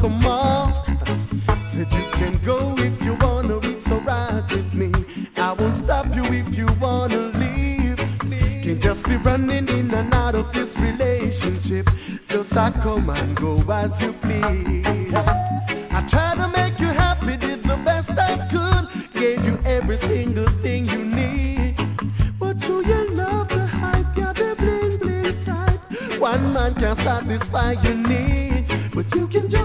come on. Said you can go if you wanna, it's alright with me. I won't stop you if you wanna leave. Can't just be running in and out of this relationship. Just I come and go as you please. I tried to make you happy, did the best I could. Gave you every single thing you need. But you love the hype, got the bling bling type. One man can satisfy your need, but you can just